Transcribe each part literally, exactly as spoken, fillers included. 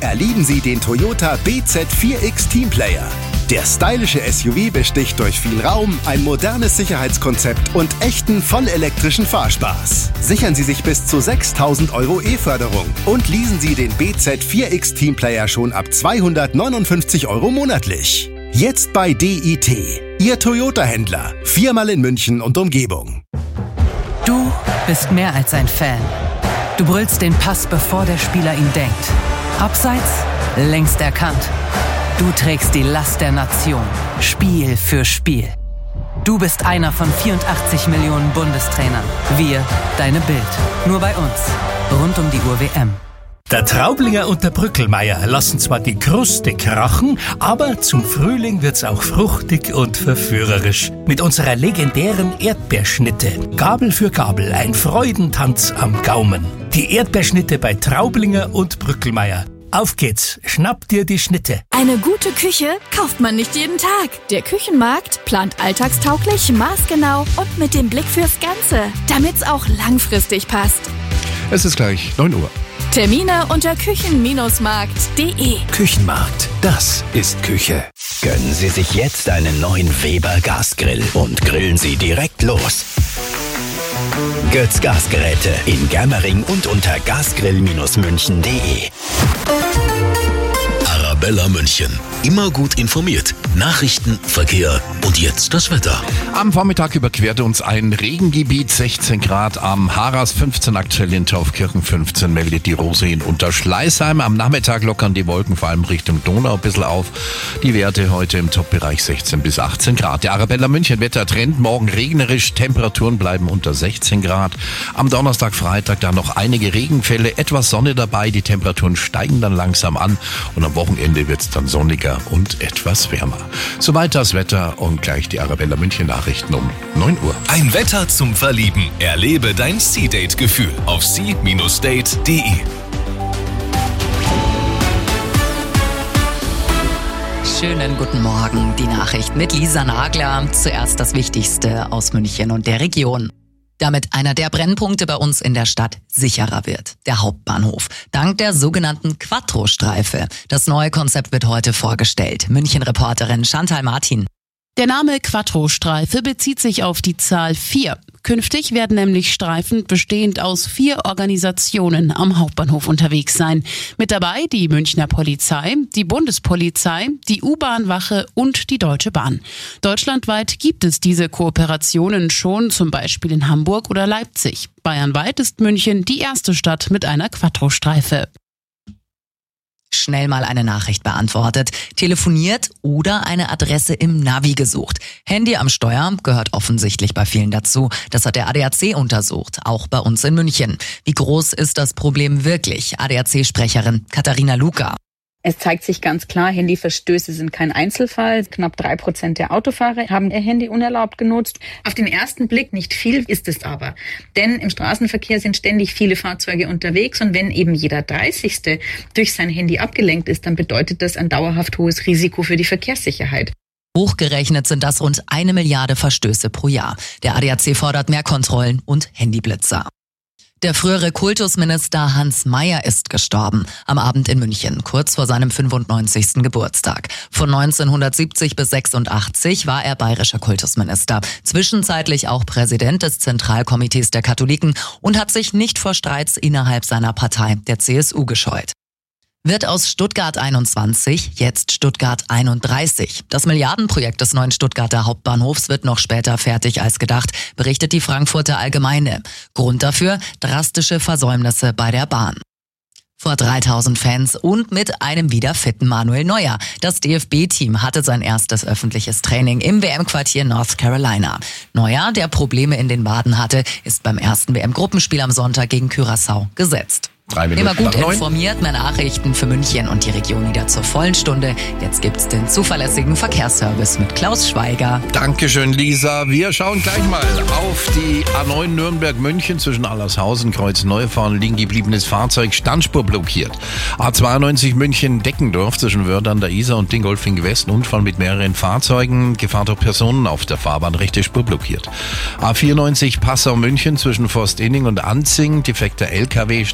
erleben Sie den Toyota B Z vier X Teamplayer. Der stylische S U V besticht durch viel Raum, ein modernes Sicherheitskonzept und echten vollelektrischen Fahrspaß. Sichern Sie sich bis zu sechstausend Euro E-Förderung und leasen Sie den B Z vier X Teamplayer schon ab zweihundertneunundfünfzig Euro monatlich. Jetzt bei D I T, Ihr Toyota-Händler. Viermal in München und Umgebung. Du bist mehr als ein Fan. Du brüllst den Pass, bevor der Spieler ihn denkt. Abseits, längst erkannt. Du trägst die Last der Nation, Spiel für Spiel. Du bist einer von vierundachtzig Millionen Bundestrainern. Wir, deine Bild. Nur bei uns. Rund um die Uhr W M. Der Traublinger und der Brückelmeier lassen zwar die Kruste krachen, aber zum Frühling wird's auch fruchtig und verführerisch. Mit unserer legendären Erdbeerschnitte. Gabel für Gabel, ein Freudentanz am Gaumen. Die Erdbeerschnitte bei Traublinger und Brückelmeier. Auf geht's, schnapp dir die Schnitte. Eine gute Küche kauft man nicht jeden Tag. Der Küchenmarkt plant alltagstauglich, maßgenau und mit dem Blick fürs Ganze, damit's auch langfristig passt. Es ist gleich neun Uhr. Termine unter küchen Markt punkt de. Küchenmarkt, das ist Küche. Gönnen Sie sich jetzt einen neuen Weber Gasgrill und grillen Sie direkt los. Götz Gasgeräte in Germering und unter gasgrill München punkt de. Arabella München. Immer gut informiert. Nachrichten, Verkehr und jetzt das Wetter. Am Vormittag überquerte uns ein Regengebiet, sechzehn Grad am Harras, fünfzehn aktuell in Taufkirchen, fünfzehn meldet die Rose in Unterschleißheim. Am Nachmittag lockern die Wolken vor allem Richtung Donau ein bisschen auf. Die Werte heute im Top-Bereich sechzehn bis achtzehn Grad. Der Arabella München Wettertrend, morgen regnerisch, Temperaturen bleiben unter sechzehn Grad. Am Donnerstag, Freitag dann noch einige Regenfälle, etwas Sonne dabei, die Temperaturen steigen dann langsam an und am Wochenende wird es dann sonniger und etwas wärmer. Soweit das Wetter und gleich die Arabella München Nachrichten um neun Uhr. Ein Wetter zum Verlieben. Erlebe dein Sea-Date-Gefühl auf sea Date punkt de. Schönen guten Morgen. Die Nachricht mit Lisa Nagler. Zuerst das Wichtigste aus München und der Region. Damit einer der Brennpunkte bei uns in der Stadt sicherer wird. Der Hauptbahnhof. Dank der sogenannten Quattro-Streife. Das neue Konzept wird heute vorgestellt. München-Reporterin Chantal Martin. Der Name Quattro-Streife bezieht sich auf die Zahl vier. Künftig werden nämlich Streifen bestehend aus vier Organisationen am Hauptbahnhof unterwegs sein. Mit dabei die Münchner Polizei, die Bundespolizei, die U-Bahn-Wache und die Deutsche Bahn. Deutschlandweit gibt es diese Kooperationen schon, zum Beispiel in Hamburg oder Leipzig. Bayernweit ist München die erste Stadt mit einer Quattro-Streife. Schnell mal eine Nachricht beantwortet, telefoniert oder eine Adresse im Navi gesucht. Handy am Steuer gehört offensichtlich bei vielen dazu. Das hat der A D A C untersucht, auch bei uns in München. Wie groß ist das Problem wirklich? A D A C-Sprecherin Katharina Luca. Es zeigt sich ganz klar, Handyverstöße sind kein Einzelfall. Knapp drei Prozent der Autofahrer haben ihr Handy unerlaubt genutzt. Auf den ersten Blick nicht viel, ist es aber. Denn im Straßenverkehr sind ständig viele Fahrzeuge unterwegs und wenn eben jeder dreißigste durch sein Handy abgelenkt ist, dann bedeutet das ein dauerhaft hohes Risiko für die Verkehrssicherheit. Hochgerechnet sind das rund eine Milliarde Verstöße pro Jahr. Der A D A C fordert mehr Kontrollen und Handyblitzer. Der frühere Kultusminister Hans Mayer ist gestorben. Am Abend in München, kurz vor seinem fünfundneunzigsten Geburtstag. Von neunzehnhundertsiebzig bis sechsundachtzig war er bayerischer Kultusminister. Zwischenzeitlich auch Präsident des Zentralkomitees der Katholiken und hat sich nicht vor Streits innerhalb seiner Partei, der C S U, gescheut. Wird aus Stuttgart einundzwanzig jetzt Stuttgart einunddreißig. Das Milliardenprojekt des neuen Stuttgarter Hauptbahnhofs wird noch später fertig als gedacht, berichtet die Frankfurter Allgemeine. Grund dafür: drastische Versäumnisse bei der Bahn. Vor dreitausend Fans und mit einem wieder fitten Manuel Neuer. Das D F B-Team hatte sein erstes öffentliches Training im W M-Quartier North Carolina. Neuer, der Probleme in den Waden hatte, ist beim ersten W M-Gruppenspiel am Sonntag gegen Curaçao gesetzt. Immer gut informiert, mehr Nachrichten für München und die Region wieder zur vollen Stunde. Jetzt gibt's den zuverlässigen Verkehrsservice mit Klaus Schweiger. Dankeschön, Lisa. Wir schauen gleich mal auf die A neun Nürnberg-München zwischen Allershausen, Kreuz Neufahren, liegen gebliebenes Fahrzeug, Standspur blockiert. A zweiundneunzig München-Deckendorf zwischen Wörth an der Isar und Dingolfing West, Unfall mit mehreren Fahrzeugen, Gefahr durch Personen auf der Fahrbahn, rechte Spur blockiert. A vierundneunzig Passau-München zwischen Forstinning und Anzing, defekter L K W, Standspur blockiert.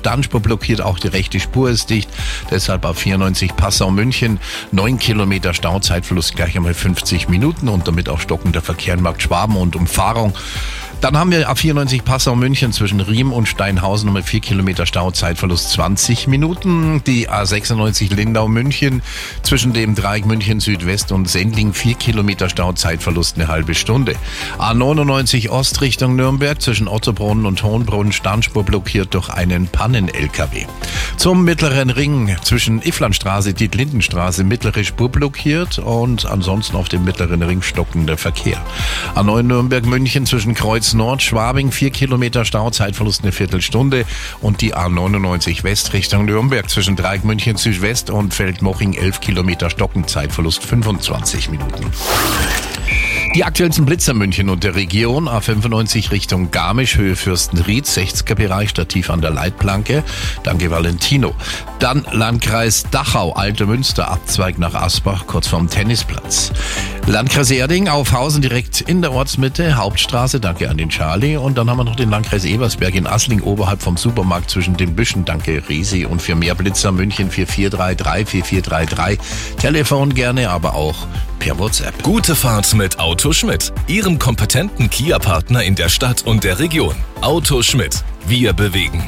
blockiert, auch die rechte Spur ist dicht. Deshalb auf vierundneunzig Passau-München, neun Kilometer Stauzeitverlust, gleich einmal fünfzig Minuten und damit auch stockender Verkehr in Markt Schwaben und Umfahrung. Dann haben wir A vierundneunzig Passau-München zwischen Riem und Steinhausen nochmal vier Kilometer Stauzeitverlust, zwanzig Minuten. Die A sechsundneunzig Lindau-München zwischen dem Dreieck München Südwest und Sendling vier Kilometer Stauzeitverlust, eine halbe Stunde. A neunundneunzig Ost Richtung Nürnberg zwischen Ottobrunn und Hohenbrunn, Standspur blockiert durch einen Pannen-L K W. Zum mittleren Ring zwischen Ifflandstraße, Dietlindenstraße, mittlere Spur blockiert und ansonsten auf dem mittleren Ring stockender Verkehr. A neun Nürnberg-München zwischen Kreuz Nord, Schwabing, vier Kilometer Stauzeitverlust, eine Viertelstunde und die A neunundneunzig West Richtung Nürnberg zwischen Dreieck München Südwest und Feldmoching, elf Kilometer Stockenzeitverlust, fünfundzwanzig Minuten. Die aktuellsten Blitzer München und der Region. A fünfundneunzig Richtung Garmisch, Höhe Fürstenried, sechziger Bereich, stativ an der Leitplanke. Danke Valentino. Dann Landkreis Dachau, Alter Münster, Abzweig nach Asbach, kurz vorm Tennisplatz. Landkreis Erding, Aufhausen, direkt in der Ortsmitte, Hauptstraße, danke an den Charlie. Und dann haben wir noch den Landkreis Ebersberg in Assling, oberhalb vom Supermarkt zwischen den Büschen, danke Resi. Und für mehr Blitzer München vier vier drei drei, vier vier drei drei. Telefon gerne, aber auch per WhatsApp. Gute Fahrt mit Auto Schmidt, Ihrem kompetenten Kia-Partner in der Stadt und der Region. Auto Schmidt, wir bewegen.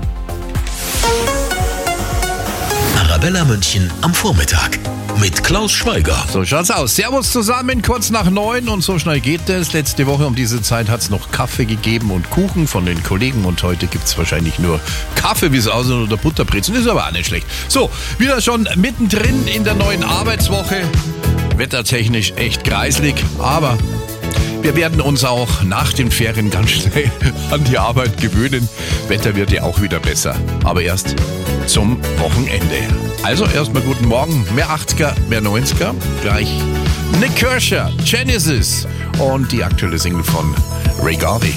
Arabella München am Vormittag mit Klaus Schweiger. So schaut's aus. Servus zusammen, kurz nach neun und so schnell geht es. Letzte Woche um diese Zeit hat's noch Kaffee gegeben und Kuchen von den Kollegen und heute gibt's wahrscheinlich nur Kaffee, wie es aussieht, oder Butterbrezeln. Ist aber auch nicht schlecht. So, wieder schon mittendrin in der neuen Arbeitswoche. Wettertechnisch echt greislig, aber wir werden uns auch nach den Ferien ganz schnell an die Arbeit gewöhnen. Wetter wird ja auch wieder besser, aber erst zum Wochenende. Also erstmal guten Morgen, mehr achtziger, mehr neunziger, gleich Nick Kershaw, Genesis und die aktuelle Single von Ray Garvey.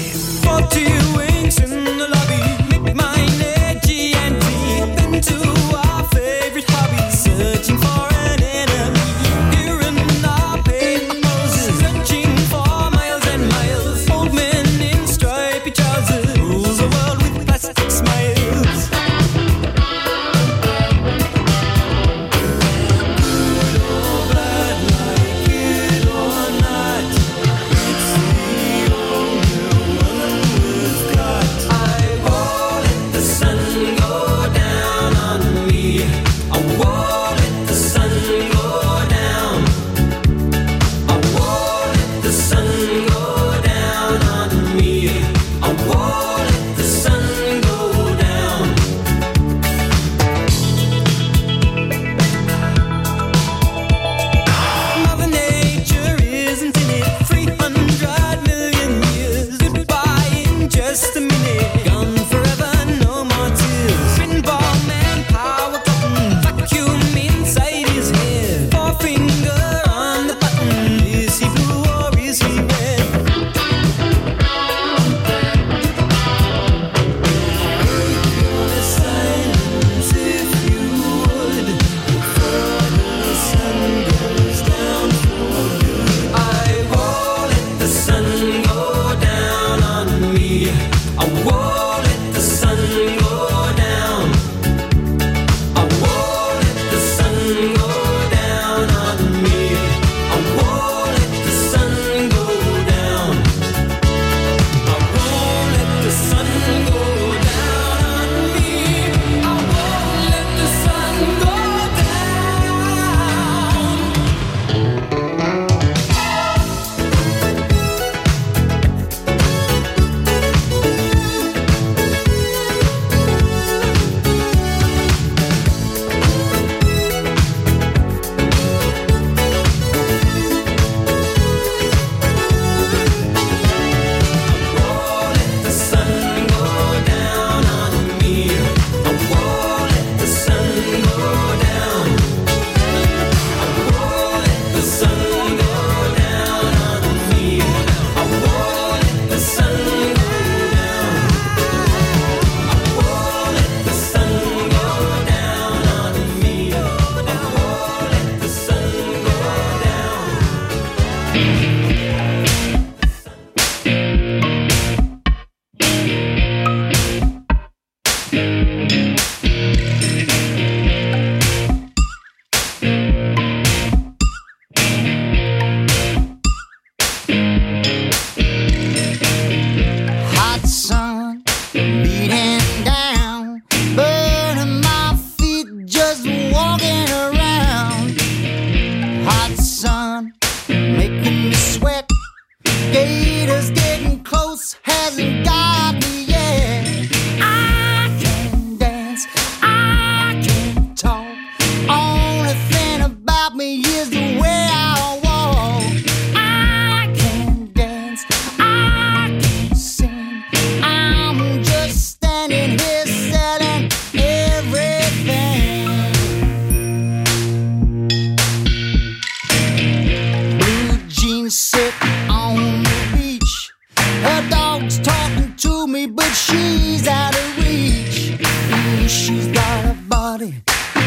Gone forever, no more tears. Pinball man, power cotton, vacuum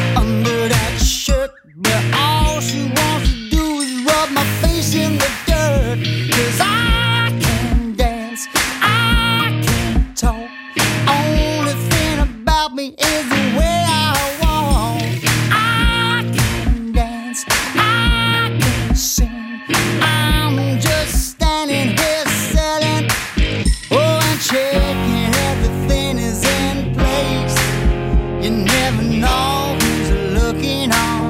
under that shirt, but all she wants to do is rub my face in the dirt. 'Cause I can dance, I can talk, only thing about me is the way I walk. I can dance, I can sing, I'm just standing here selling, oh, and checking everything is in place. You never know who's looking on.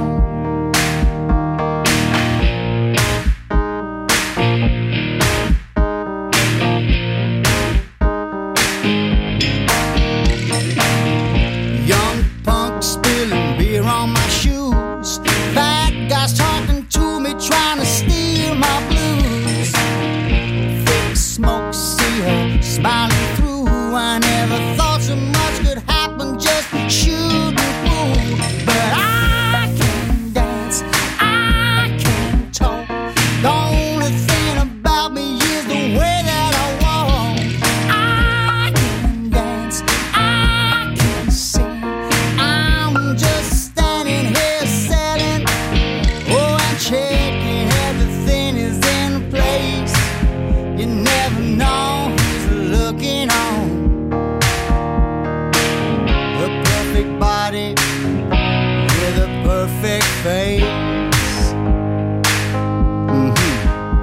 Young punk spilling beer on my shoes, bad guys talking to me, trying to steal my blues. Thick smoke, see her smiling through. I never thought so much could happen, just shooting through. But I can dance, I can talk, the only thing about me is the way that I walk. I can dance, I can sing, I'm just standing here selling, oh, and checking everything is in place. You never know who's looking on. A perfect body with a perfect face. Mhm.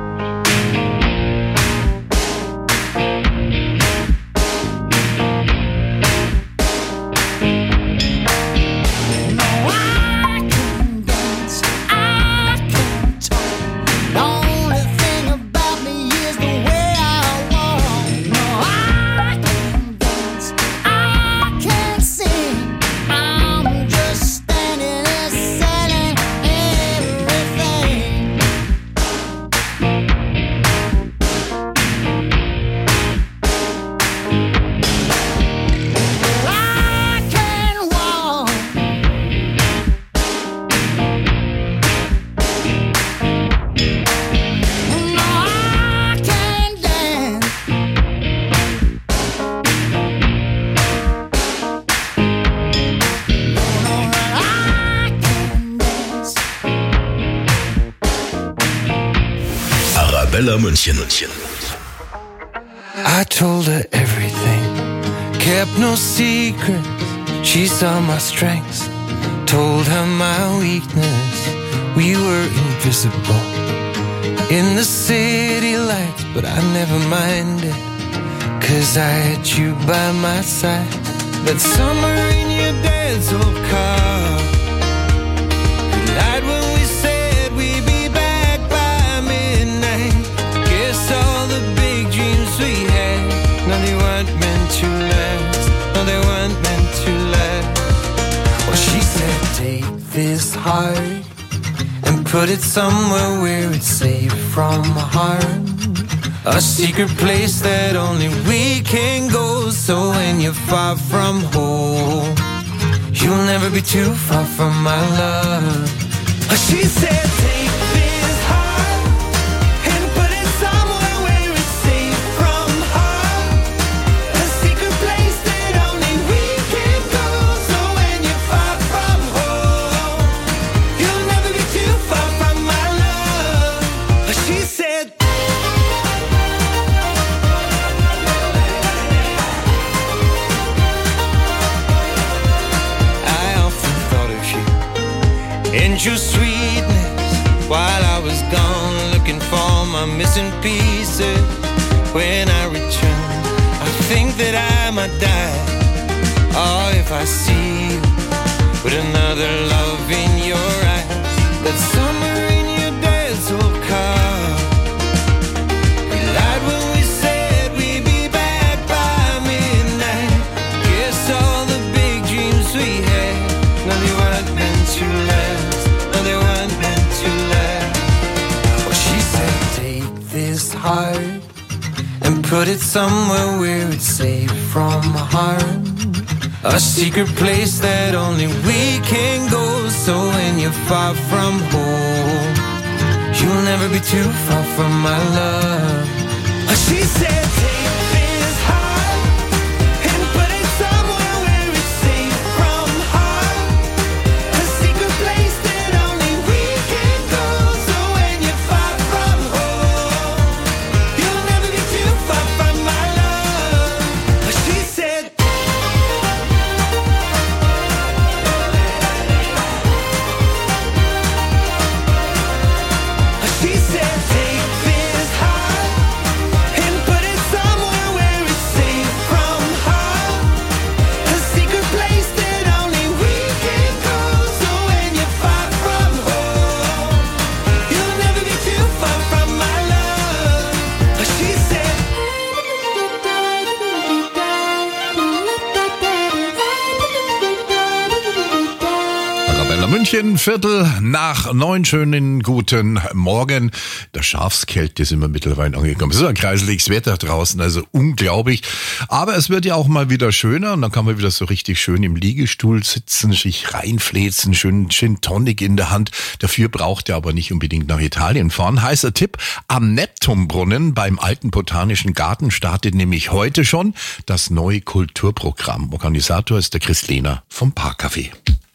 No, I can dance, I can talk, the only thing about me is the way I walk. No, I can dance, I can sing, I'm just standing there selling everything. I can walk, no, I can dance. I can dance. Arabella München. I told her everything, kept no secret. She saw my strengths, told her my weakness. We were invisible in the city lights, but I never minded, 'cause I had you by my side. That summer in your dad's old car, we lied when we said we'd be back by midnight. Guess all the big dreams we had, no, they weren't meant to last. No, they weren't meant to last. Well, she said, take this heart and put it somewhere where it's safe from harm. A secret place that only we can go. So when you're far from home, you'll never be too far from my love. She said, take this heart and put it somewhere where it's safe from harm. A secret place that only we can go. So when you're far from home, you'll never be too far from my love. She said, I often thought of you and your sweetness while I was gone, looking for my missing pieces. When I return, I think that I might die. Oh, if I see you with another love in your eyes. That summer in your dad's old car, we lied when we said we'd be back by midnight. Guess all the big dreams we had, no, they weren't meant to last. No, they weren't meant to last. Well, she said, take this heart and put it somewhere where it's safe from harm. A secret place that only we can go. So when you're far from home, you'll never be too far from my love. She said, take this heart and put it somewhere where it's safe from harm. A München, Viertel nach neun, schönen guten Morgen. Der Schafskälte ist immer mittlerweile angekommen. Es ist ein kreisliches Wetter draußen, also unglaublich. Aber es wird ja auch mal wieder schöner und dann kann man wieder so richtig schön im Liegestuhl sitzen, sich reinfläzen, schön Gin Tonic in der Hand. Dafür braucht ihr aber nicht unbedingt nach Italien fahren. Heißer Tipp, am Neptunbrunnen beim Alten Botanischen Garten startet nämlich heute schon das neue Kulturprogramm. Organisator ist der Chris Lehner vom Parkcafé.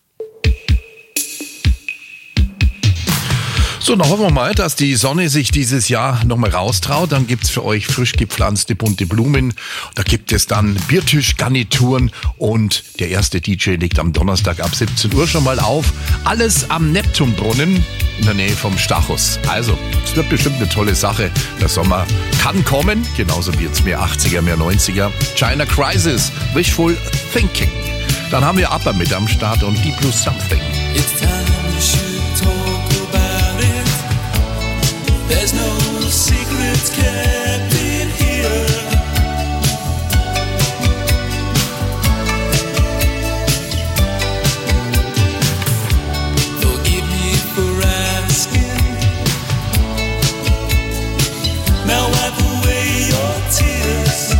So, dann hoffen wir mal, dass die Sonne sich dieses Jahr nochmal raustraut. Dann gibt's für euch frisch gepflanzte bunte Blumen. Da gibt es dann Biertischgarnituren und der erste D J legt am Donnerstag ab siebzehn Uhr schon mal auf. Alles am Neptunbrunnen in der Nähe vom Stachus. Also, es wird bestimmt eine tolle Sache. Der Sommer kann kommen, genauso wie jetzt mehr achtziger, mehr neunziger. China Crisis, Wishful Thinking. Dann haben wir ABBA mit am Start und Deep Blue Something. It's time we should talk about it. There's no secrets kept in here. Forgive me for asking. Now wipe away your tears.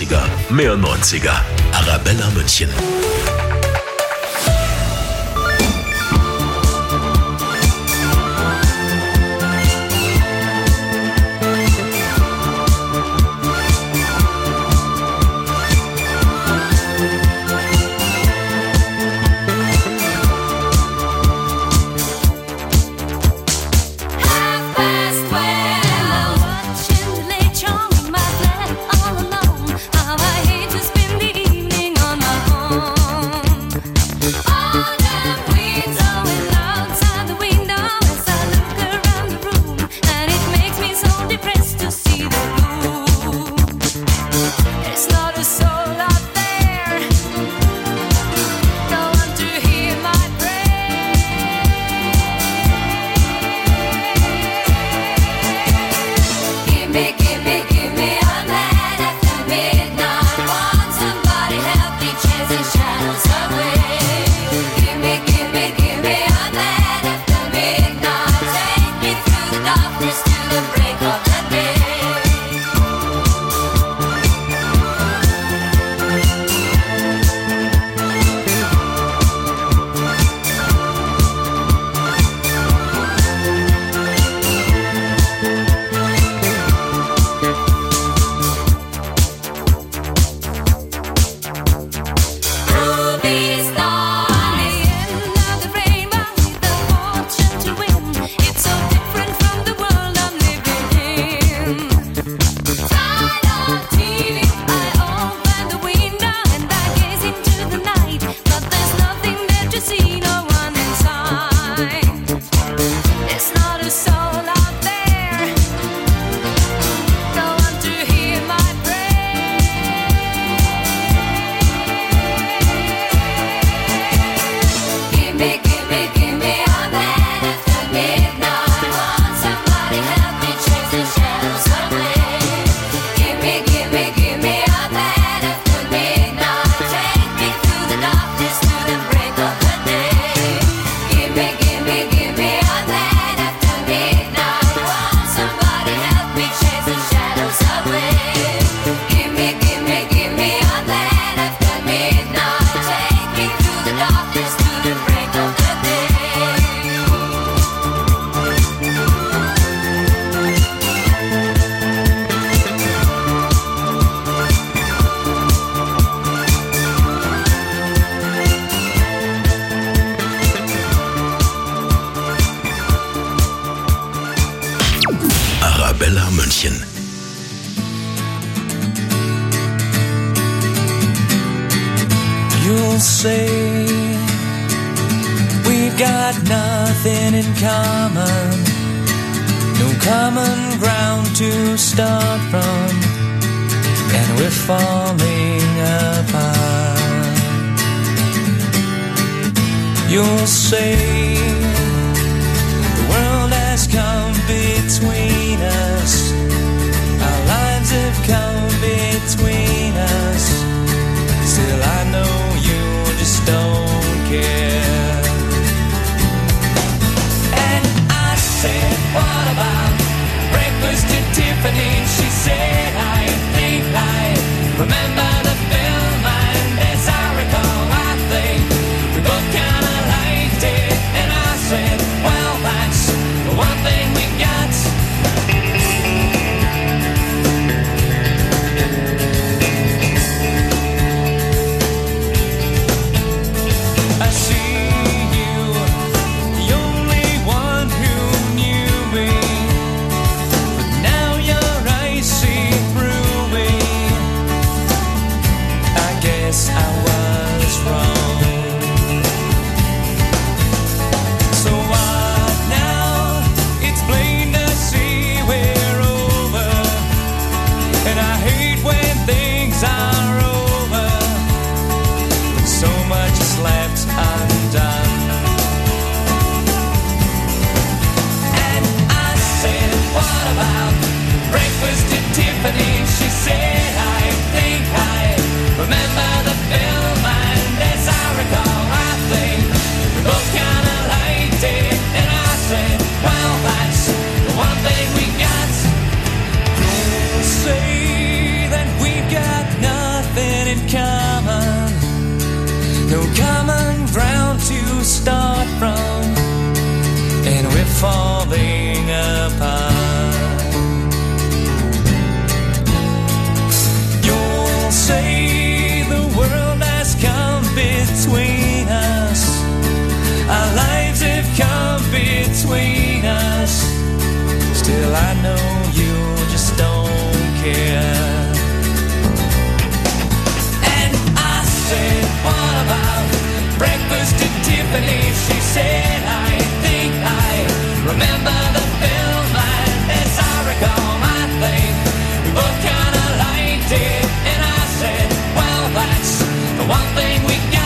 achtziger, mehr neunziger. Arabella München. Arabella München. You'll say we've got nothing in common, no common ground to start from, and we're falling apart. You'll say the world has come between us, our lives have come between us. Still I know you just don't care. And I said, what about breakfast at Tiffany's? She said, I think I remember the film, and as I recall, I think we both kinda liked it. in common, no common ground to start from, and we're falling apart. You'll say the world has come between us, our lives have come between us, still I know you just don't care. And I said, what about breakfast at Tiffany? She said, I think I remember the film, and as I recall, I think we both kinda liked it. And I said, well, that's the one thing we got.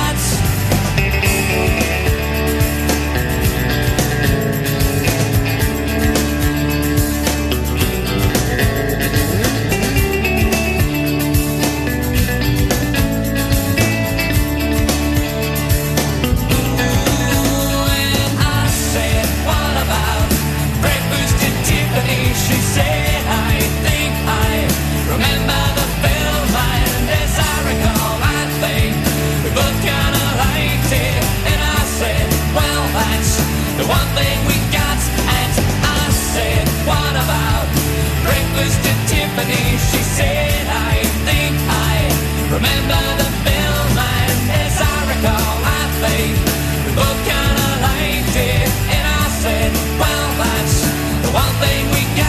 She said, I think I remember the film, and as I recall, I think we both kinda liked it. And I said, well, that's the one thing we got. And I said, what about breakfast at Tiffany? She said, I think I remember the film, and as I recall, I think we both kinda liked it. And I said, well, that's the one thing we got.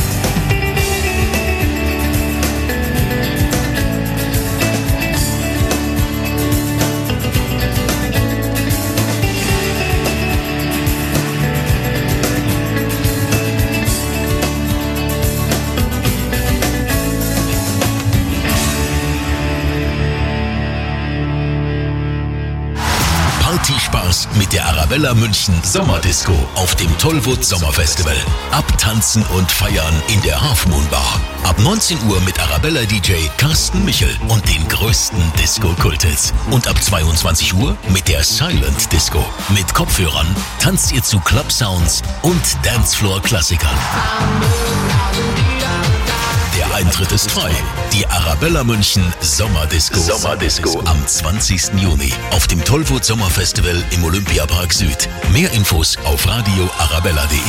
Partyspaß mit der Arabella München Sommerdisco auf dem Tollwood Sommerfestival. Abtanzen und feiern in der Half Moon Bar. Ab neunzehn Uhr mit Arabella D J Carsten Michel und den größten Disco-Kulthits. Und ab zweiundzwanzig Uhr mit der Silent Disco. Mit Kopfhörern tanzt ihr zu Club Sounds und Dancefloor-Klassikern. Der Eintritt ist frei. Die Arabella München Sommerdisco. Sommerdisco am zwanzigsten Juni auf dem Tollwood Sommerfestival im Olympiapark Süd. Mehr Infos auf radio arabella punkt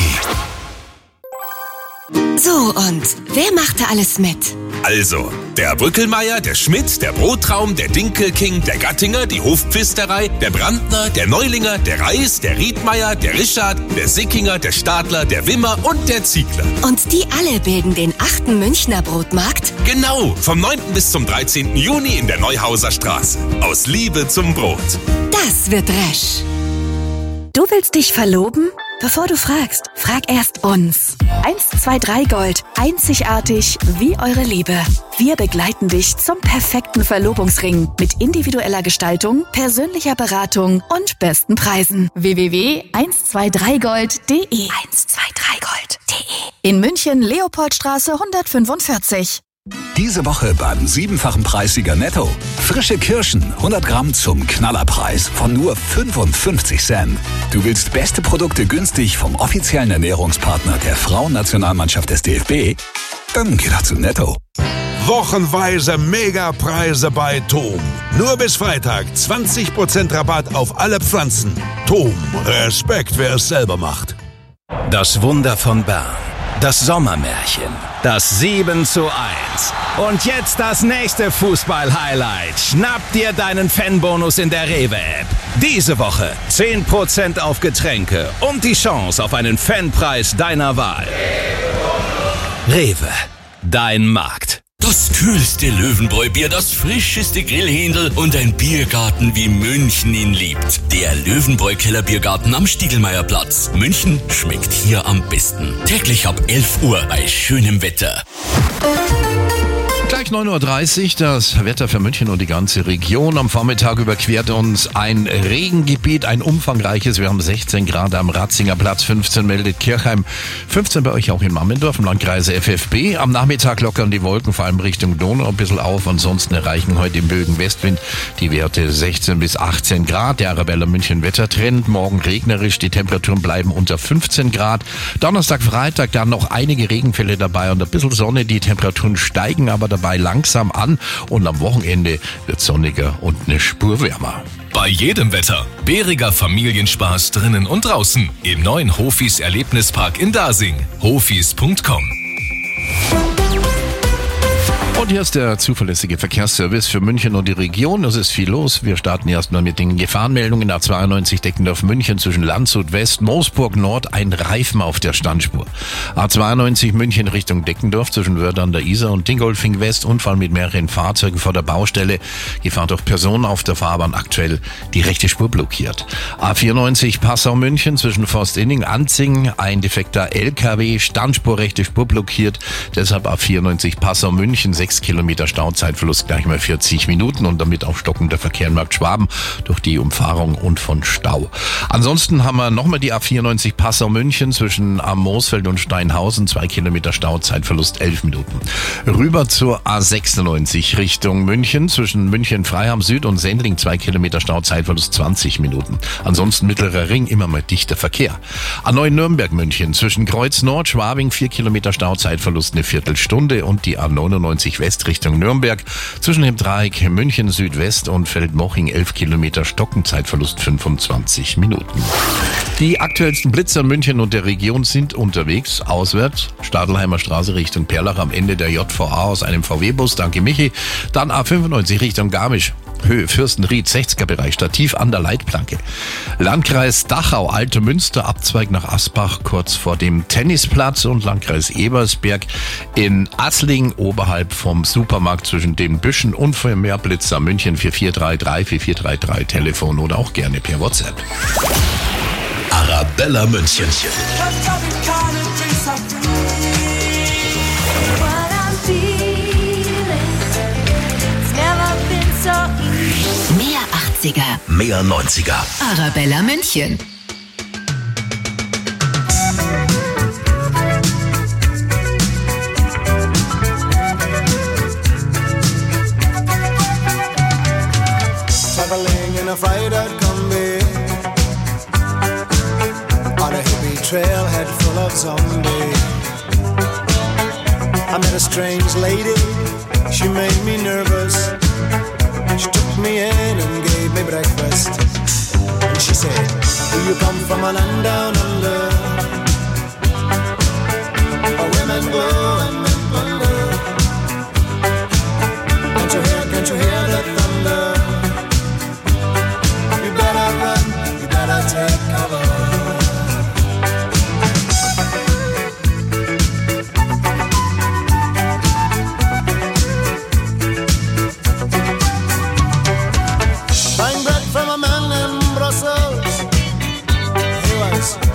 de. So, und wer macht da alles mit? Also, der Brückelmeier, der Schmidt, der Brottraum, der Dinkelking, der Gattinger, die Hofpfisterei, der Brandner, der Neulinger, der Reis, der Riedmeier, der Richard, der Sickinger, der Stadler, der Wimmer und der Ziegler. Und die alle bilden den achten Münchner Brotmarkt? Genau, vom neunten bis zum dreizehnten Juni in der Neuhauser Straße. Aus Liebe zum Brot. Das wird Resch. Du willst dich verloben? Bevor du fragst, frag erst uns. eins zwei drei Gold. Einzigartig wie eure Liebe. Wir begleiten dich zum perfekten Verlobungsring mit individueller Gestaltung, persönlicher Beratung und besten Preisen. w w w punkt eins zwei drei gold punkt de eins zwei drei gold punkt de In München, Leopoldstraße hundertfünfundvierzig. Diese Woche beim siebenfachen Preissieger Netto. Frische Kirschen, hundert Gramm zum Knallerpreis von nur fünfundfünfzig Cent. Du willst beste Produkte günstig vom offiziellen Ernährungspartner der Frauennationalmannschaft des D F B? Dann geh doch zu Netto. Wochenweise Megapreise bei Tom. Nur bis Freitag zwanzig Prozent Rabatt auf alle Pflanzen. Tom, Respekt, wer es selber macht. Das Wunder von Bern. Das Sommermärchen. Das sieben zu eins. Und jetzt das nächste Fußball-Highlight. Schnapp dir deinen Fanbonus in der Rewe-App. Diese Woche zehn Prozent auf Getränke und die Chance auf einen Fanpreis deiner Wahl. Rewe, dein Markt. Das kühlste Löwenbräu-Bier, das frischeste Grillhändel und ein Biergarten, wie München ihn liebt. Der Löwenbräu-Keller-Biergarten am Stiegelmeierplatz. München schmeckt hier am besten. Täglich ab elf Uhr bei schönem Wetter. Gleich neun Uhr dreißig, das Wetter für München und die ganze Region. Am Vormittag überquert uns ein Regengebiet, ein umfangreiches. Wir haben sechzehn Grad am Ratzinger Platz, fünfzehn meldet Kirchheim, fünfzehn bei euch auch in Mammendorf im Landkreis F F B. Am Nachmittag lockern die Wolken vor allem Richtung Donau ein bisschen auf. Ansonsten erreichen heute im Bögen Westwind die Werte sechzehn bis achtzehn Grad. Der Arabella München Wettertrend. Morgen regnerisch, die Temperaturen bleiben unter fünfzehn Grad. Donnerstag, Freitag dann noch einige Regenfälle dabei und ein bisschen Sonne. Die Temperaturen steigen aber dabei dabei langsam an und am Wochenende wird sonniger und eine Spur wärmer. Bei jedem Wetter. Bäriger Familienspaß drinnen und draußen. Im neuen Hofis Erlebnispark in Dasing. hofis punkt com. Und hier ist der zuverlässige Verkehrsservice für München und die Region. Es ist viel los. Wir starten erstmal mit den Gefahrenmeldungen. A zweiundneunzig Deckendorf München zwischen Landshut West, Moosburg Nord, ein Reifen auf der Standspur. A zweiundneunzig München Richtung Deckendorf zwischen Wörth an der Isar und Dingolfing West, Unfall mit mehreren Fahrzeugen vor der Baustelle. Gefahr durch Personen auf der Fahrbahn, aktuell die rechte Spur blockiert. A vierundneunzig Passau München zwischen Forstinning, Anzing, ein defekter L K W, Standspur, rechte Spur blockiert. Deshalb A vierundneunzig Passau München, sechs Kilometer Stauzeitverlust, gleich mal vierzig Minuten und damit auch stockender Verkehr im Markt Schwaben durch die Umfahrung und von Stau. Ansonsten haben wir nochmal die A vierundneunzig Passau München zwischen Am Moosfeld und Steinhausen, zwei Kilometer Stauzeitverlust, elf Minuten. Rüber zur A sechsundneunzig Richtung München zwischen München Freiham Süd und Sendling, zwei Kilometer Stauzeitverlust, zwanzig Minuten. Ansonsten mittlerer Ring, immer mal dichter Verkehr. A neun Nürnberg München zwischen Kreuz Nord, Schwabing, vier Kilometer Stauzeitverlust, eine Viertelstunde und die A neunundneunzig West Richtung Nürnberg zwischen dem Dreieck München Südwest und Feldmoching, elf Kilometer Stockenzeitverlust, fünfundzwanzig Minuten. Die aktuellsten Blitzer in München und der Region sind unterwegs. Auswärts Stadelheimer Straße Richtung Perlach am Ende der J V A aus einem V W-Bus, danke Michi. Dann A fünfundneunzig Richtung Garmisch. Höhe Fürstenried, sechziger Bereich, Stativ an der Leitplanke. Landkreis Dachau, Alte Münster, Abzweig nach Asbach, kurz vor dem Tennisplatz und Landkreis Ebersberg in Assling, oberhalb vom Supermarkt zwischen den Büschen und für mehr Blitzer München vier vier drei drei vier vier drei drei Telefon oder auch gerne per WhatsApp. Arabella München. Mehr achtziger. Mehr neunziger. Arabella München. Traveling in a fried-out combi on a hippie trailhead full of zombies. I met a strange lady, she made me nervous. She took me in and gave me breakfast. And she said, do you come from a land down under, where women go and men plunder? Can't you hear, can't you hear the thunder? You better run, you better take cover. Buying bread from a man in Brussels. He was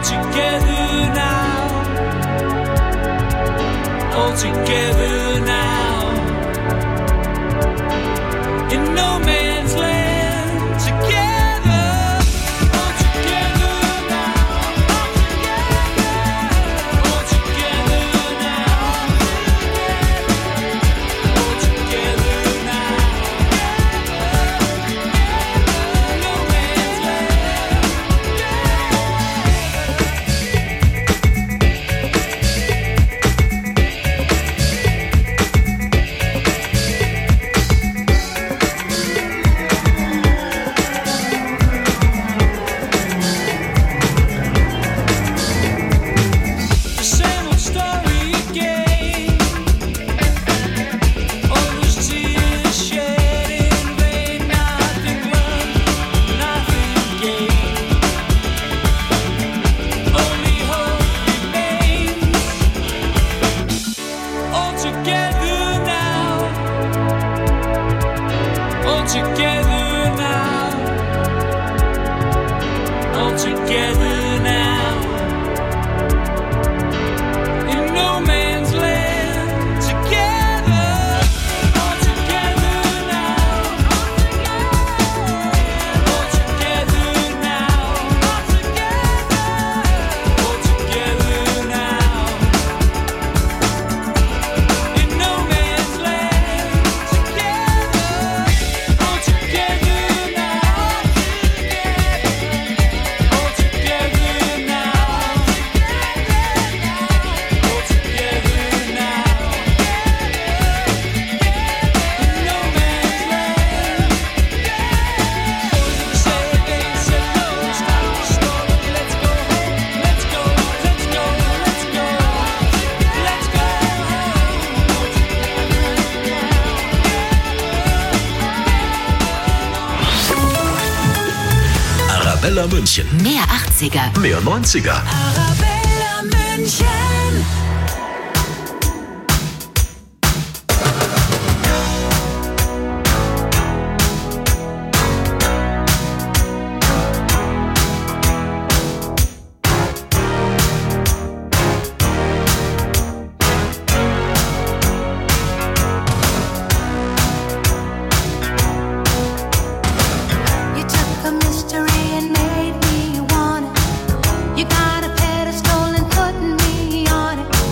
together now, all together now, in no man's land, together, all together now, all together now, all together now, no man's land. The same old story again. All those tears shed in vain, nothing won, nothing gained. Only hope remains. All together now, all together now, all together now, in no man's land, together, all together now, all together now, all together now, in no man's land, together, all together now, all together now, all together now, in no man's land. Boys of the same day said no, stop the story, let's go home, let's go, let's go, let's go, let's go Arabella München. Mehr achtziger. Mehr neunziger. Arabella München. You took a mystery and made me want it. You got a pedestal and put me on it.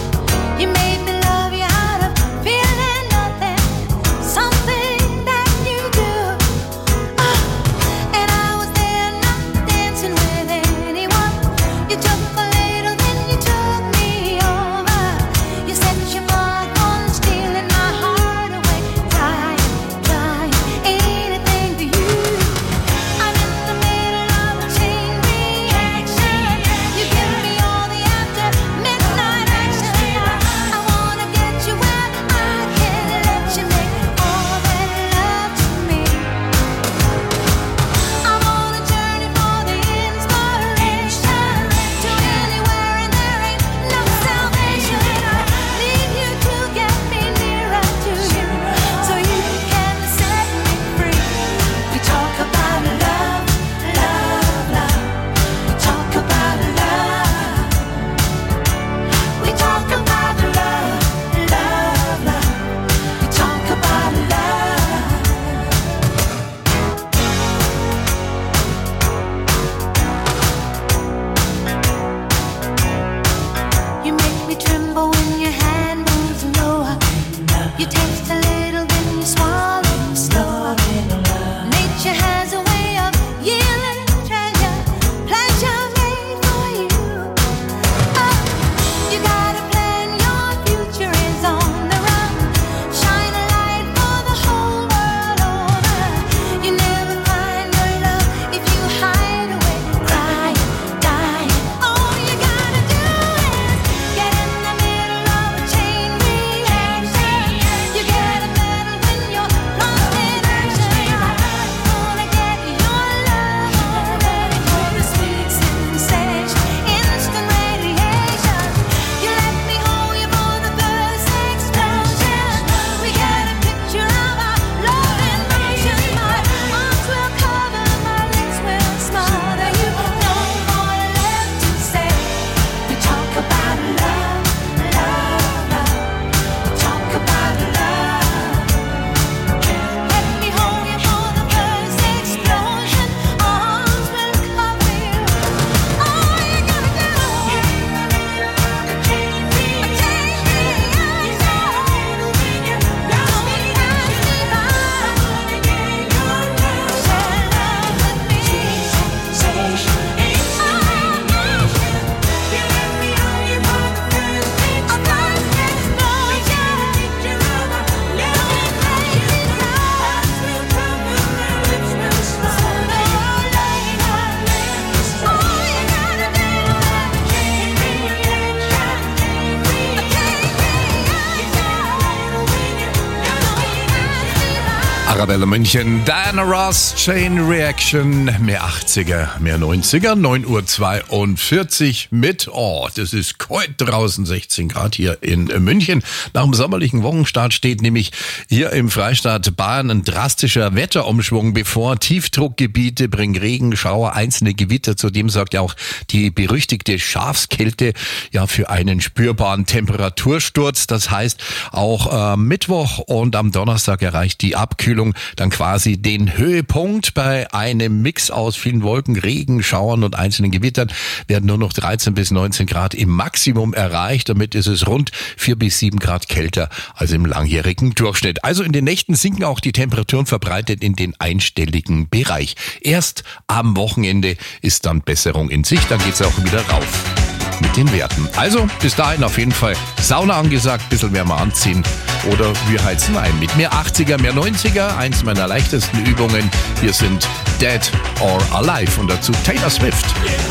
Arabella München, Diana Ross, Chain Reaction, mehr achtziger, mehr neunziger, neun Uhr zweiundvierzig mit, oh, das ist kalt draußen, sechzehn Grad hier in München. Nach dem sommerlichen Wochenstart steht nämlich hier im Freistaat Bayern ein drastischer Wetterumschwung bevor. Tiefdruckgebiete bringen Regen, Schauer, einzelne Gewitter. Zudem sorgt ja auch die berüchtigte Schafskälte ja für einen spürbaren Temperatursturz. Das heißt, auch äh, Mittwoch und am Donnerstag erreicht die Abkühlung dann quasi den Höhepunkt. Bei einem Mix aus vielen Wolken, Regen, Schauern und einzelnen Gewittern werden nur noch dreizehn bis neunzehn Grad im Maximum erreicht. Damit ist es rund vier bis sieben Grad kälter als im langjährigen Durchschnitt. Also in den Nächten sinken auch die Temperaturen verbreitet in den einstelligen Bereich. Erst am Wochenende ist dann Besserung in Sicht, dann geht's auch wieder rauf mit den Werten. Also bis dahin auf jeden Fall Sauna angesagt, bisschen wärmer anziehen oder wir heizen ein. Mit mehr achtziger, mehr neunziger, eins meiner leichtesten Übungen. Hier sind Dead or Alive und dazu Taylor Swift.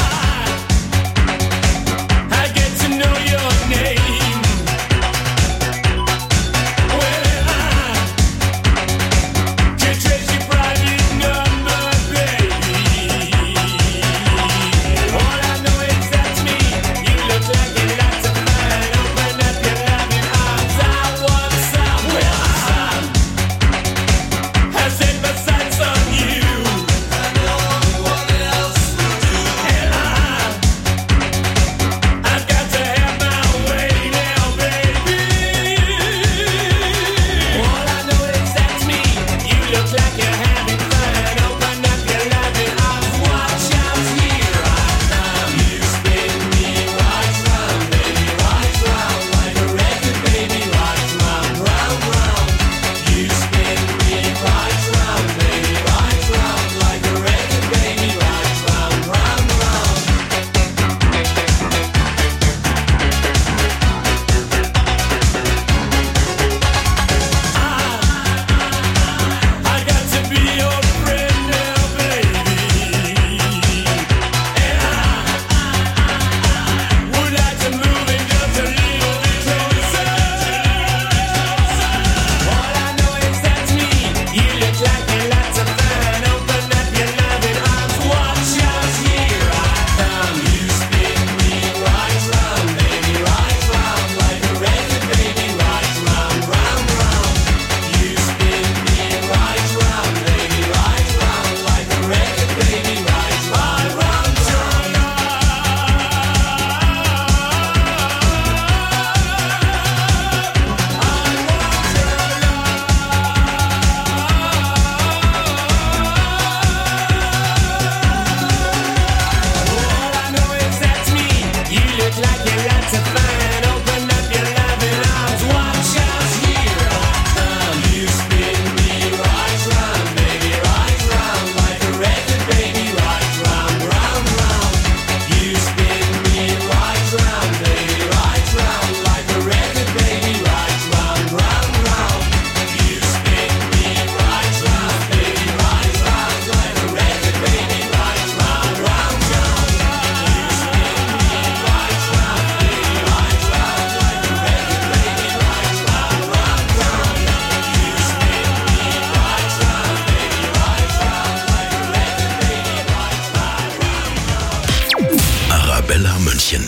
Arabella München.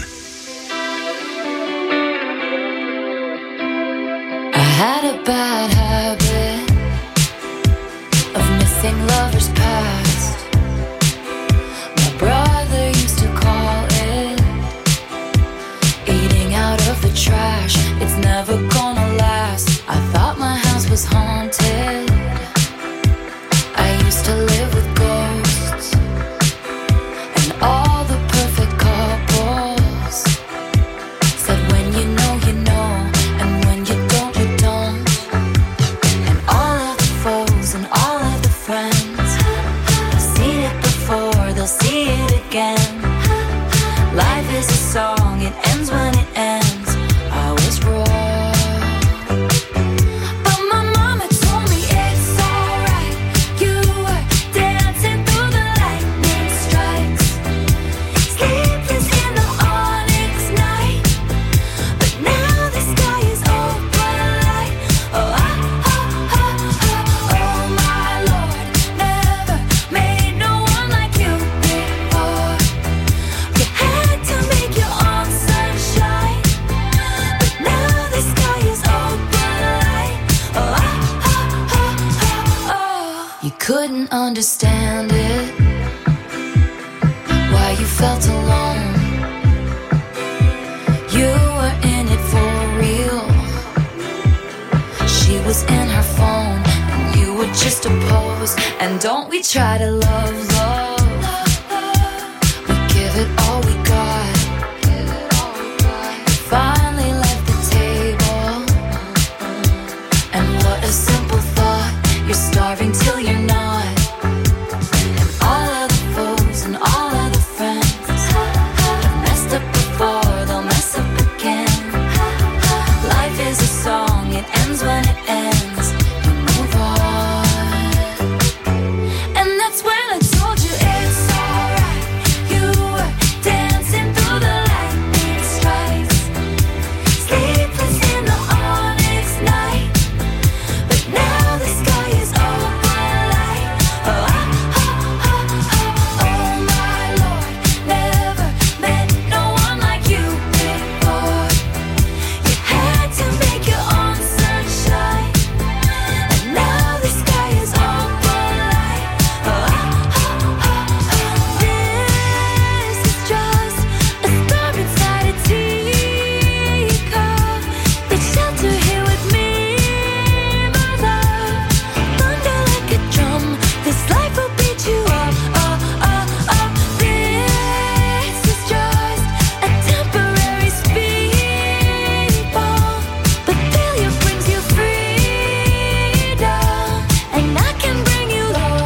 I had a bad habit of missing lovers past. My brother used to call it eating out of the trash. It's never gonna last. I thought my house was haunted. I used to live with ghosts and all the perfect couples said when you know you know, and when you don't you don't. And all of the foes and all of the friends have seen it before, they'll see it again. Life is a song, it ends when it ends. I was wrong. Oh, understand it, why you felt alone. You were in it for real. She was in her phone and you were just a pose. And don't we try to love, love, we give it all we got. Finally left the table, and what a simple thought. You're starving till you're not. And all of the foes and all of the friends have messed up before, they'll mess up again. Life is a song, it ends when it ends. You move on. And that's when I told you it's alright. You were dancing through the lightning strikes, sleepless in the onyx night. But now the sky is open light. Oh, oh, oh, oh, oh my Lord. Never met no one like you before. You had to make your own sunshine. And now the sky is open light. Oh, oh, oh, oh. This is just a star inside a teacup. Take shelter here with me, my love. Thunder like a drum, this life will beat you up, up, up, up. This is just a temporary speed bump, but failure brings you freedom, and I can bring you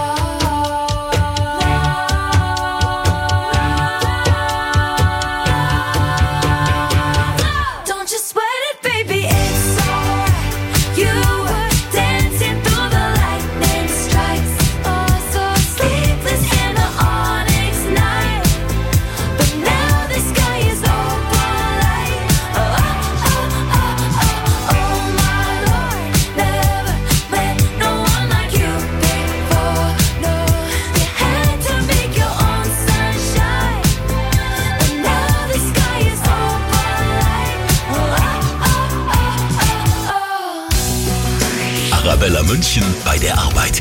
love. Don't you sweat it, baby, it's alright. You were dancing through the lightning strikes, oh so sleepless in the onyx night. But now the sky is open light. Oh, oh, oh, oh, oh my Lord. Never met no one like you before. No, you had to make your own sunshine. But now the sky is open light. Oh, oh, oh, oh, oh, oh. Arabella München bei der Arbeit.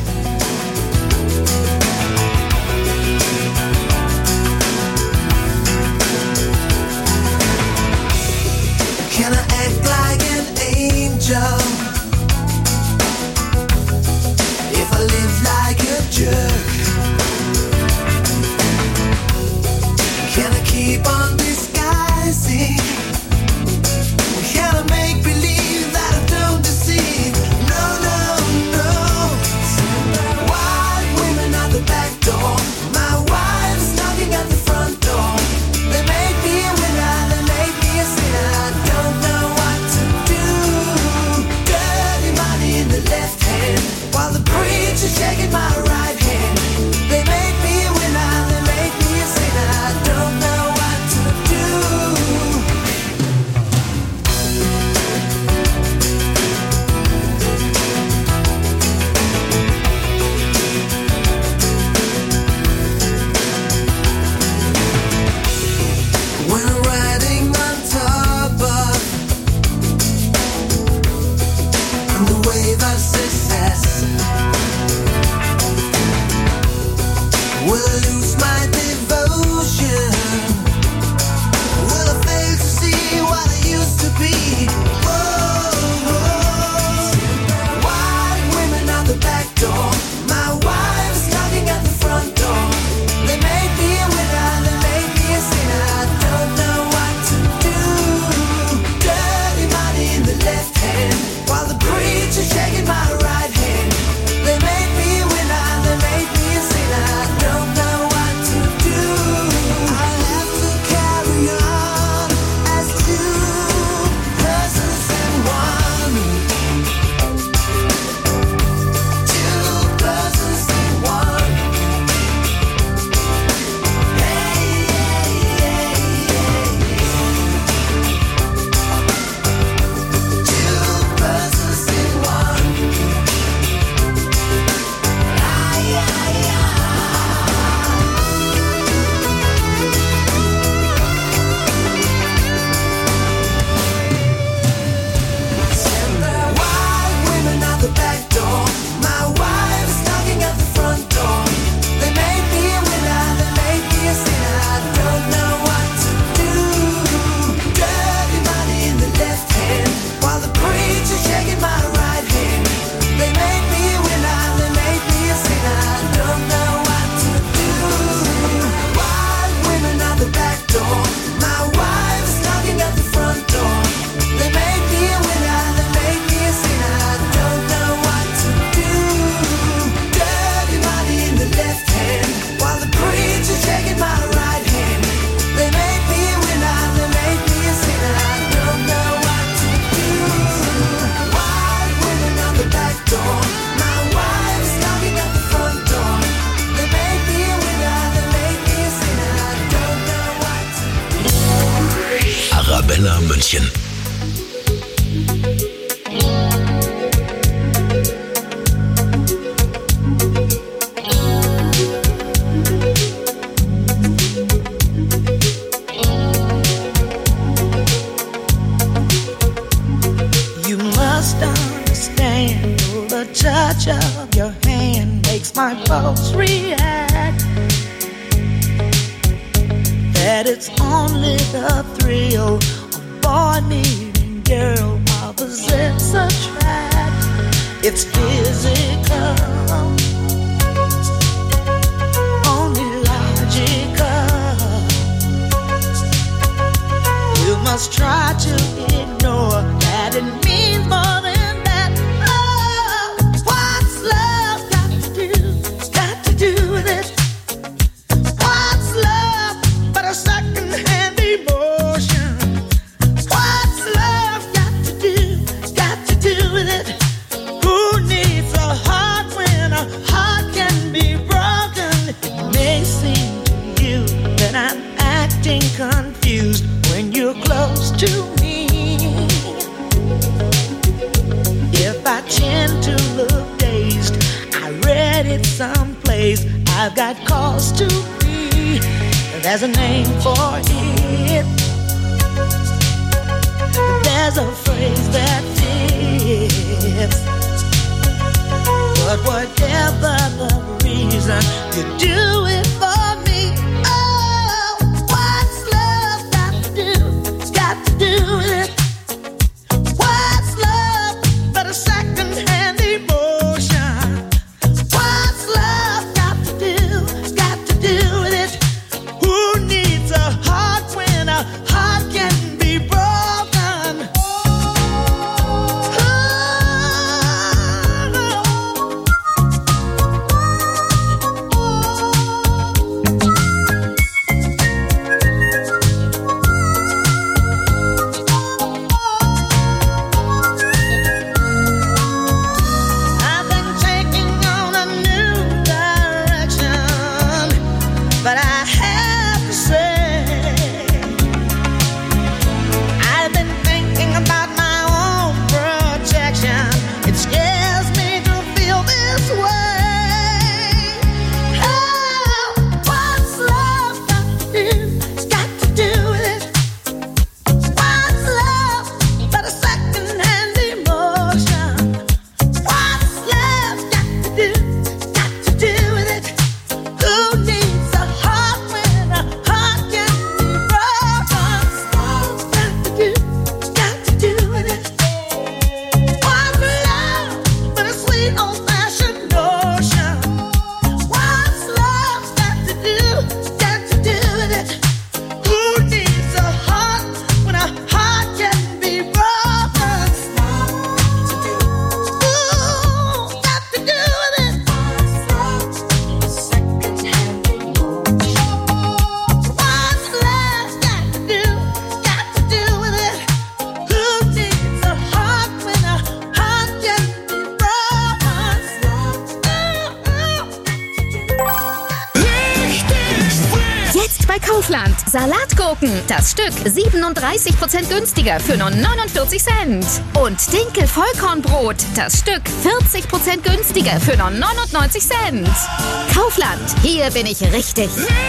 Can I act like an angel if I live like a jerk? Can I keep on disguising? Can I make believe that I don't deceive? No, no, no. Wild women at the back door, my wife's knocking at the front door. They make me a winner, they make me a sinner. I don't know what to do. Dirty money in the left hand, while the preacher's shaking my right hand. They make me a winner, they make me a sinner. I don't know what to do. Arabella München. You must understand, the touch of your hand makes my pulse react. That it's only the thrill of boy meeting girl, opposites attract. It's physical, only logical. You must try to ignore that it means more than that. Oh, what's love got to do? Got to do with it. What's love but a second-hand emotion? What's love got to do? Got to do with it. Who needs a heart when a heart can be broken? It may seem to you that I'm acting confused when you're close to me. If I tend to look dazed, I read it someplace. I've got cause to be. There's a name for it. There's a phrase that fits. But whatever the reason, you do it for me. Oh, what's love got to do? Got to do with it. What's love but a second-hand emotion? What's love got to do? Got to do with it. Who needs a heart when a heart can be broken? I've been taking on a new direction, but I have to say, I've been thinking about my own protection. It scares me to feel this way. Oh, what's love got to do? Got to do with it. What's love but a second-hand emotion? What's love got to do? Got to do with it. Who needs a heart when a heart can be broken? What's got to do? Got to do with it. What's love but a sweet old-fashioned notion? What's love got to do? Got to do with it. Who needs a heart when a heart can be broken? Ooh, got to do with it. What's love got to do? Got to do with it. Who needs a heart when a heart can be broken? Jetzt bei Kaufland. Salatgurken. Das Stück siebenunddreißig Prozent günstiger für nur neunundvierzig Cent. Und Dinkel-Vollkornbrot. Das Stück vierzig Prozent günstiger für nur neunundneunzig Cent. Kaufland. Hier bin ich richtig.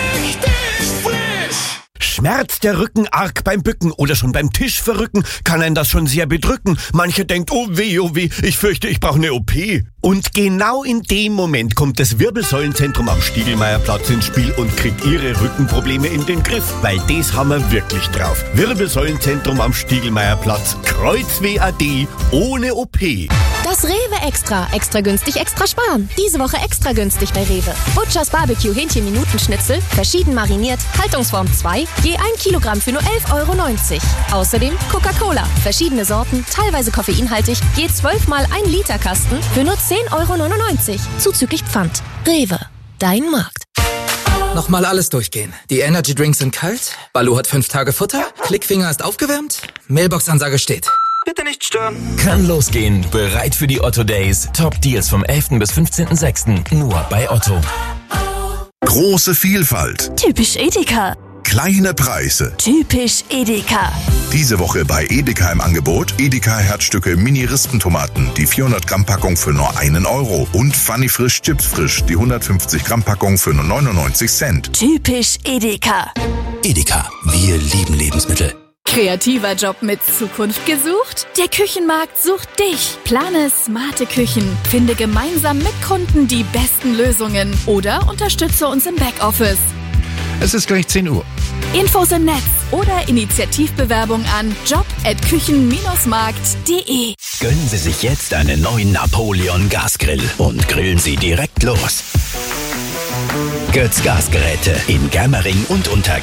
Schmerzt der Rücken arg beim Bücken oder schon beim Tisch verrücken, kann einen das schon sehr bedrücken. Mancher denkt, oh weh, oh weh, ich fürchte, ich brauche eine O P. Und genau in dem Moment kommt das Wirbelsäulenzentrum am Stiegelmeierplatz ins Spiel und kriegt ihre Rückenprobleme in den Griff. Weil das haben wir wirklich drauf. Wirbelsäulenzentrum am Stiegelmeierplatz. Kreuzweh A D ohne O P. Das Rewe Extra. Extra günstig, extra sparen. Diese Woche extra günstig bei Rewe. Butchers Barbecue Hähnchen-Minutenschnitzel, verschieden mariniert, Haltungsform zwei, je ein Kilogramm für nur elf Euro neunzig. Außerdem Coca-Cola, verschiedene Sorten, teilweise koffeinhaltig, je zwölf mal ein Liter Kasten für nur zehn Euro neunundneunzig. Zuzüglich Pfand. Rewe. Dein Markt. Nochmal alles durchgehen. Die Energy Drinks sind kalt, Baloo hat fünf Tage Futter, Klickfinger ist aufgewärmt, Mailbox-Ansage steht. Bitte nicht stören. Kann losgehen. Bereit für die Otto Days. Top Deals vom elften bis fünfzehnten sechsten Nur bei Otto. Große Vielfalt. Typisch Edeka. Kleine Preise. Typisch Edeka. Diese Woche bei Edeka im Angebot Edeka Herzstücke Mini-Rispentomaten, die vierhundert Gramm Packung für nur einen Euro und Funny Frisch Chips Frisch, die hundertfünfzig Gramm Packung für nur neunundneunzig Cent. Typisch Edeka. Edeka, wir lieben Lebensmittel. Kreativer Job mit Zukunft gesucht? Der Küchenmarkt sucht dich. Plane smarte Küchen. Finde gemeinsam mit Kunden die besten Lösungen oder unterstütze uns im Backoffice. Es ist gleich zehn Uhr. Infos im Netz oder Initiativbewerbung an job at küchen markt punkt de. Gönnen Sie sich jetzt einen neuen Napoleon Gasgrill und grillen Sie direkt los. Götz Gasgeräte in Germering und unter